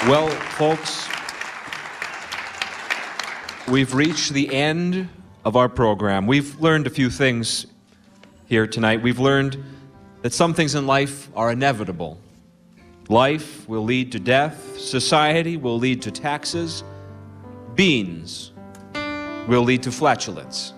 Well, folks, we've reached the end of our program. We've learned a few things here tonight. We've learned that some things in life are inevitable. Life will lead to death. Society will lead to taxes. Beans will lead to flatulence.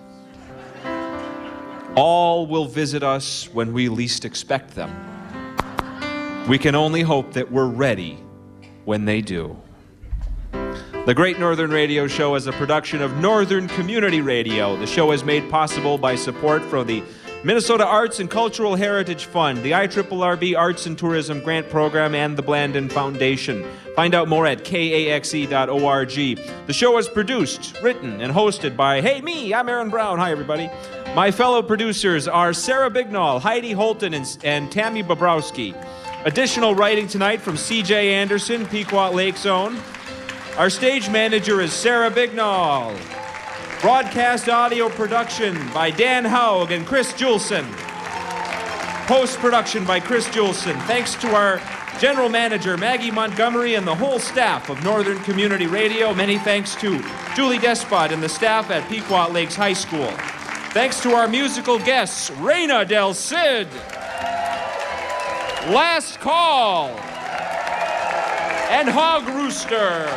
All will visit us when we least expect them. We can only hope that we're ready when they do. The Great Northern Radio Show is a production of Northern Community Radio. The show is made possible by support from the Minnesota Arts and Cultural Heritage Fund, the IRRB Arts and Tourism Grant Program, and the Blandin Foundation. Find out more at kaxe.org. The show is produced, written, and hosted by, I'm Aaron Brown. Hi, everybody. My fellow producers are Sarah Bignall, Heidi Holton, and Tammy Bobrowski. Additional writing tonight from C.J. Anderson, Pequot Lake Zone. Our stage manager is Sarah Bignall. Broadcast audio production by Dan Haug and Chris Juleson. Post-production by Chris Juleson. Thanks to our general manager, Maggie Montgomery, and the whole staff of Northern Community Radio. Many thanks to Julie Despot and the staff at Pequot Lakes High School. Thanks to our musical guests, Reina Del Cid, Last Call, and Hog Rooster.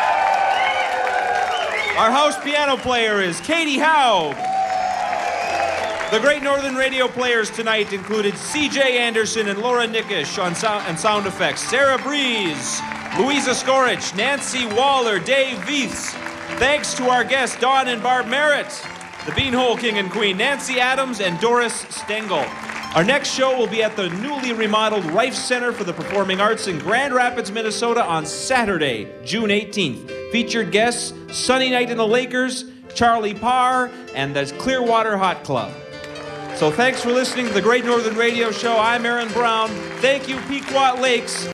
Our house piano player is Katie Haug. The Great Northern Radio players tonight included C.J. Anderson and Laura Nickish on sound effects, Sarah Breeze, Louisa Skorich, Nancy Waller, Dave Vieths. Thanks to our guests, Dawn and Barb Merritt, the Beanhole King and Queen, Nancy Adams, and Doris Stengel. Our next show will be at the newly remodeled Rife Center for the Performing Arts in Grand Rapids, Minnesota on Saturday, June 18th. Featured guests, Sunny Night in the Lakers, Charlie Parr, and the Clearwater Hot Club. So thanks for listening to the Great Northern Radio Show. I'm Aaron Brown. Thank you, Pequot Lakes.